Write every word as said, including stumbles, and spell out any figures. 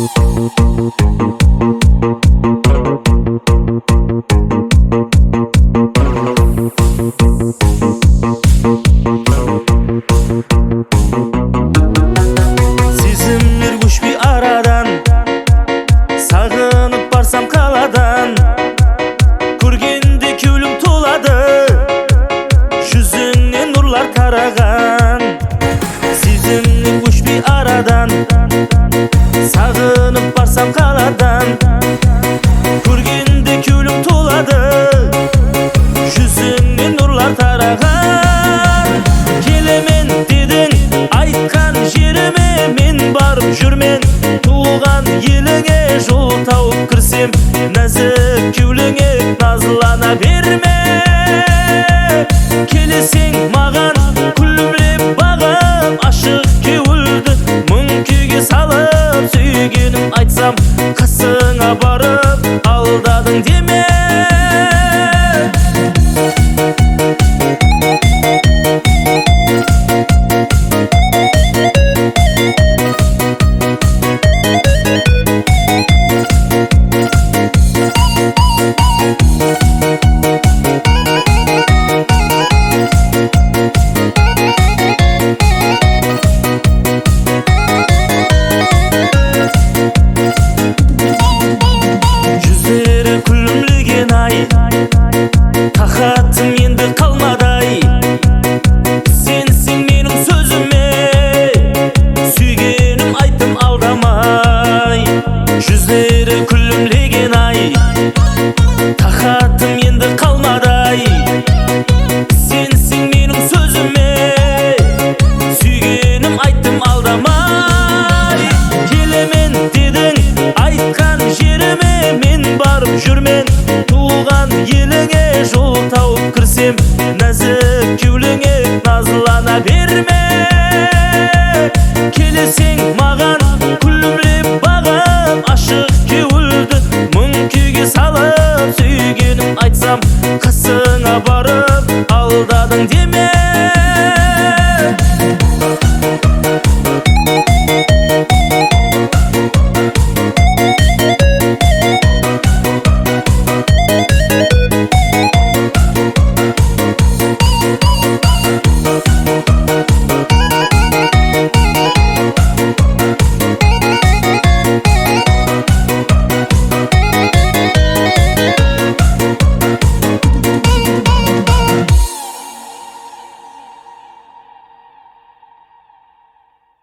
Сезимler көшпей арадан, сағынып барсам қаладан. Көргенде кеулім толады, жүзіңнен нұрлар тараған. Сезимler көшпей арадан, сағынып барсам қаладан. Көргенде кеулім толады, жүзіңнен нұрлар тараған. Келемен дедің, айтқан жеріме мен барып жүрмен. Туған еліңе жол тауып кірсем, нәзік кеуліңе назлана берме. Келесең маған күлімлеп бағым, ашық кеуілді мұң күйге салып. Сүйгенім айтсам, қасыңа барып алдадың деме.